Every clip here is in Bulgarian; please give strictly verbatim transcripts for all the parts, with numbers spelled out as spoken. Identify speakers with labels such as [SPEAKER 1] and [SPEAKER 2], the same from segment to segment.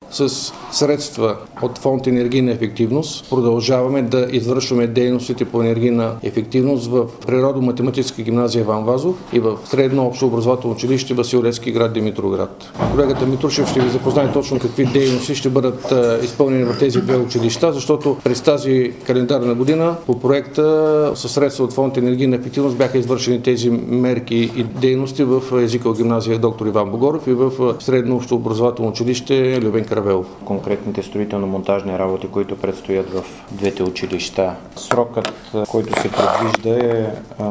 [SPEAKER 1] С средства от фонд енергийна ефективност продължаваме да извършваме дейностите по енергийна ефективност в Природо-математическа гимназия Иван Вазов и в Средно общообразователно училище Васил Левски, град Димитровград. Колегата Митрушев ще ви запознае точно какви дейности ще бъдат изпълнени в тези две училища, защото през тази календарна година по проекта със средства от фонд енергийна ефективност бяха извършени тези мерки и дейности в езикова гимназия Доктор Иван Богоров и в Средно общообразователно училище Любен Каравелов.
[SPEAKER 2] Конкретните строително-монтажни работи, които предстоят в двете училища. Срокът, който се предвижда е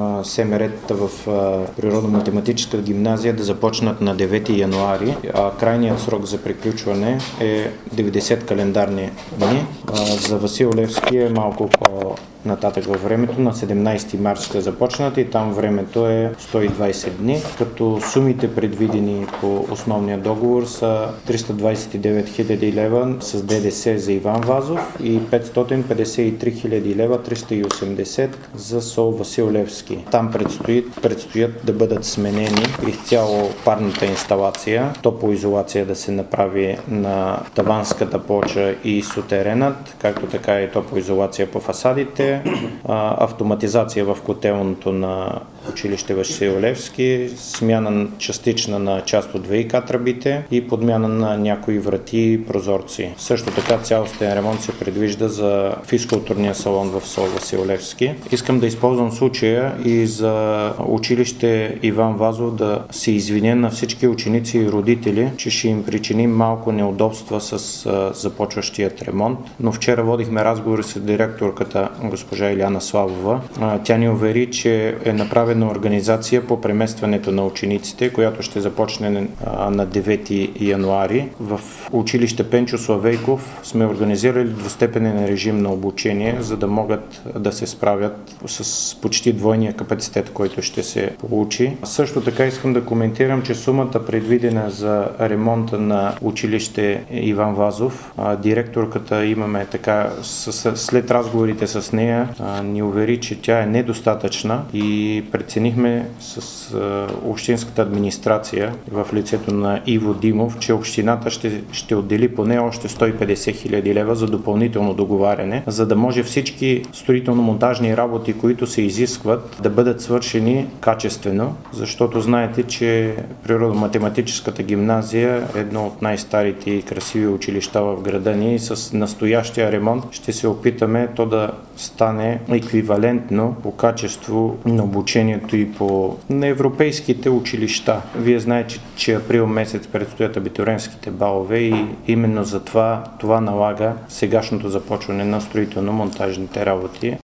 [SPEAKER 2] СМР-та в Природо-математическа гимназия да започнат на девети януари, а крайният срок за приключване е деветдесет календарни дни. За Васил Левски е малко по нататък във времето, на седемнадесети март ще започнат и там времето е сто и двадесет дни, като сумите предвидени по основния договор са триста двадесет и девет хиляди лева с ДДС за Иван Вазов и петстотин петдесет и три хиляди лева триста и осемдесет за СОУ Васил Левски. Там предстоят, предстоят да бъдат сменени изцяло парната инсталация, топлоизолация да се направи на таванската плоча и сутеренът, както така и топлоизолация по фасадите, автоматизация в котелното на училище Васил Левски, смяна частична на част от ВиК тръбите и подмяна на някои врати и прозорци. Също така цялостен ремонт се предвижда за физкултурния салон в СОУ Васил Левски. Искам да използвам случая и за училище Иван Вазов да се извиня на всички ученици и родители, че ще им причиним малко неудобства с започващият ремонт, но вчера водихме разговори с директорката госпожа Иляна Славова. Тя ни увери, че е направена организация по преместването на учениците, която ще започне на девети януари. В училище Пенчо Славейков сме организирали двустепенен режим на обучение, за да могат да се справят с почти двойния капацитет, който ще се получи. Също така искам да коментирам, че сумата предвидена за ремонта на училище Иван Вазов, директорката имаме така, след разговорите с нея, ни увери, че тя е недостатъчна и преценихме с общинската администрация в лицето на Иво Димов, че общината ще, ще отдели поне още сто и петдесет хиляди лева за допълнително договаряне, за да може всички строително-монтажни работи, които се изискват, да бъдат свършени качествено, защото знаете, че Природо-математическата гимназия е едно от най-старите и красиви училища в града ни и с настоящия ремонт ще се опитаме то да стане еквивалентно по качество на обучението и по на европейските училища. Вие знаете, че, че април месец предстоят абитуриентските балове и именно за това това налага сегашното започване на строително-монтажните работи.